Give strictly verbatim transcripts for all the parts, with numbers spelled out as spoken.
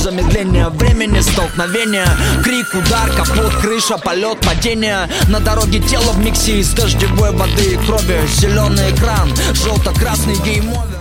замедление времени, столкновение. Крик, удар, капот, крыша, полет, падение. На дороге тело в миксе из дождевой воды и крови. Зеленый экран, желто-красный гейм-овер.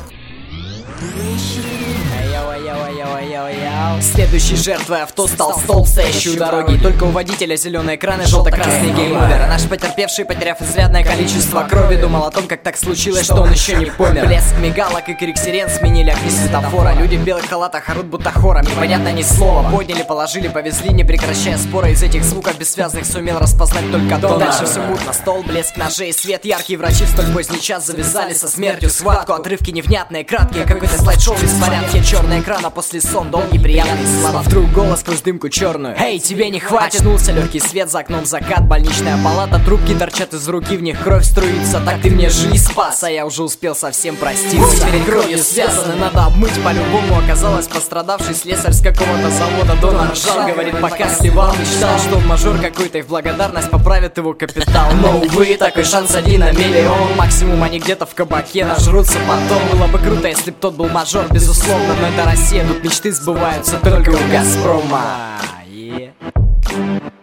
Следующей жертвой авто стал столб, стоящий у дороги. Только у водителя зеленый экран и желто-красный гейм-овер. Наш потерпевший, потеряв изрядное количество крови, думал о том, как так случилось, что он еще не помер. Блеск мигалок и крик сирен сменили огни светофора. Люди в белых халатах орут будто хором, непонятно ни слова. Подняли, положили, повезли, не прекращая спора. Из этих звуков бессвязных сумел распознать только донор. Дальше все мутно, стол, блеск ножей, свет яркий. Врачи в столь поздний час завязали со смертью схватку. Отрывки невнятные, краткие, какой-то слайд-шоу без порядки. Черный экран, а после сон, долгий, приятный слова. Вдруг голос сквозь дымку черную: «Эй, тебе не хватит!» Очнулся легкий свет, за окном закат, больничная палата. Трубки торчат из руки, в них кровь струится. Так ты мне жизнь спас, а я уже успел совсем проститься. Перед кровью связаны, надо обмыть по-любому. Оказалось, пострадавший слесарь с какого-то завода. Донор ржал, говорит, пока сливал, мечтал, что он мажор какой-то и в благодарность поправит его капитал. Но, увы, такой шанс один на миллион. Максимум они где-то в кабаке нажрутся потом. Было бы круто, если б тот был мажор, безусловно. Но это Россия, тут мечты сбываются только у Газпрома. Yeah.